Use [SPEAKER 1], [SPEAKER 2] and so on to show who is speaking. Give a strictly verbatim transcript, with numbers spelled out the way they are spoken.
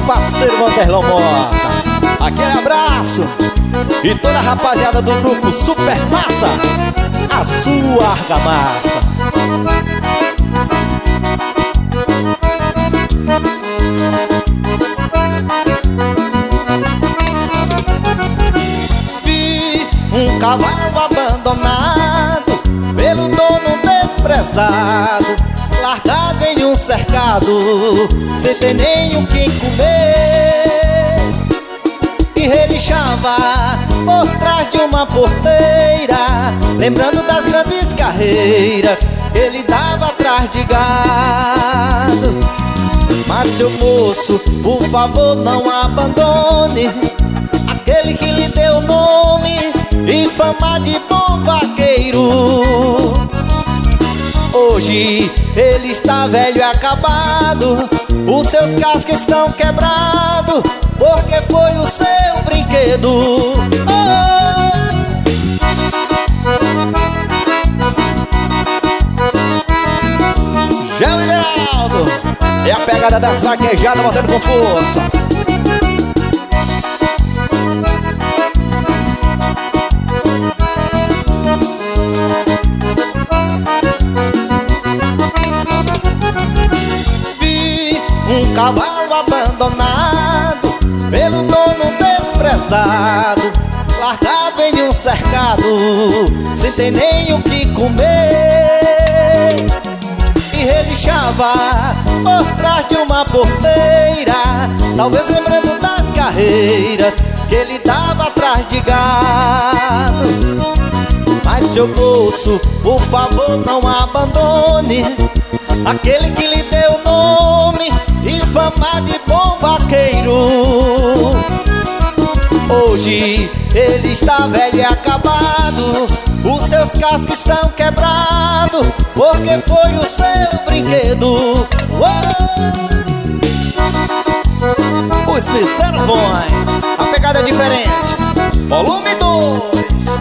[SPEAKER 1] parceiro Vanderlão Mota. Aquele abraço. E toda a rapaziada do grupo Super Massa, a sua argamassa. Vi um cavalo abandonado pelo dono desprezado, largado em um cercado, sem ter nem o que comer. E relixava por trás de uma porteira, lembrando das grandes carreiras que ele dava atrás de gado. Mas seu moço, por favor não abandone aquele que lhe deu nome e fama de bom vaqueiro. Hoje ele está velho e acabado, os seus cascos estão quebrados, porque foi o seu brinquedo. Oh! Gel Mineraldo é a pegada das vaquejadas voltando com força. Vi um cavalo abandonado pelo dono desprezado, largado em um cercado, sem ter nem o que comer. E relixava por trás de uma porteira, talvez lembrando das carreiras que ele dava atrás de gado. Mas seu moço, por favor não abandone aquele que lhe deu nome e fama de bom vaqueiro. Hoje ele está velho e acabado, os seus cascos estão quebrados, porque foi o seu brinquedo. Oh! Os Miservões, a pegada é diferente. Volume dois.